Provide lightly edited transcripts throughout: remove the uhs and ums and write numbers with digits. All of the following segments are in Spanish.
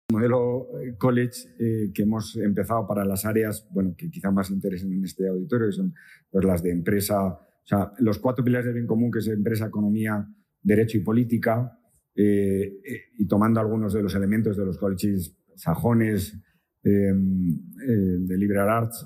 Modelo college que hemos empezado para las áreas, bueno, que quizá más interesen en este auditorio, que son pues, las de empresa, o sea, los 4 pilares del bien común, que es empresa, economía, derecho y política, y tomando algunos de los elementos de los colleges sajones, de liberal arts,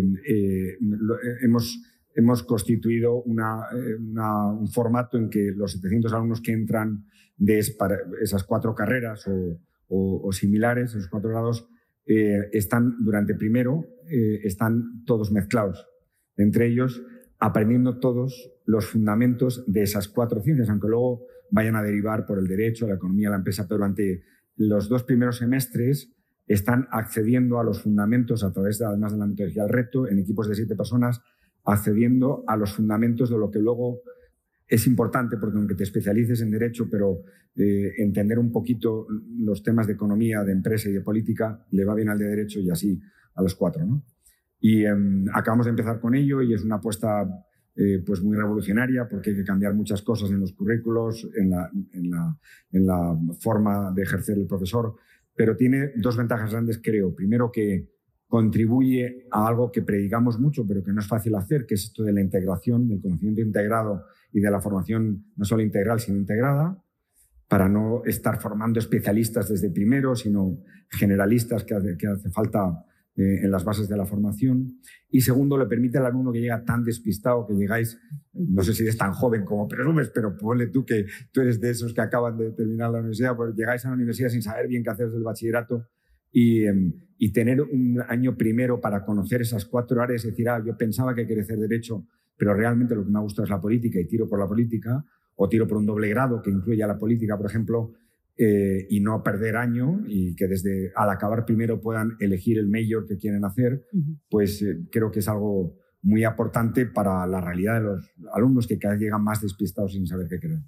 hemos constituido un formato en que los 700 alumnos que entran de esas 4 carreras o similares, esos 4 grados, están durante primero, están todos mezclados. Entre ellos, aprendiendo todos los fundamentos de esas 4 ciencias, aunque luego vayan a derivar por el derecho, la economía, la empresa, pero durante los 2 primeros semestres están accediendo a los fundamentos a través, además de la metodología del reto, en equipos de 7 personas, accediendo a los fundamentos de lo que luego es importante, porque aunque te especialices en derecho, pero entender un poquito los temas de economía, de empresa y de política le va bien al de derecho y así a los 4, ¿no? Y acabamos de empezar con ello y es una apuesta pues muy revolucionaria, porque hay que cambiar muchas cosas en los currículos, en la forma de ejercer el profesor, pero tiene 2 ventajas grandes, creo. Primero, que contribuye a algo que predicamos mucho, pero que no es fácil hacer, que es esto de la integración, del conocimiento integrado y de la formación no solo integral, sino integrada, para no estar formando especialistas desde primero, sino generalistas que hace falta en las bases de la formación. Y segundo, le permite al alumno que llega tan despistado, que llegáis, no sé si eres tan joven como presumes, pero ponle tú que tú eres de esos que acaban de terminar la universidad, pues llegáis a la universidad sin saber bien qué hacer desde el bachillerato y tener un año primero para conocer esas 4 áreas y decir, yo pensaba que quería hacer derecho, pero realmente lo que me ha gustado es la política y tiro por la política, o tiro por un doble grado que incluya la política, por ejemplo, y no perder año y que desde al acabar primero puedan elegir el major que quieren hacer, pues creo que es algo muy aportante para la realidad de los alumnos que cada vez llegan más despistados sin saber qué querer.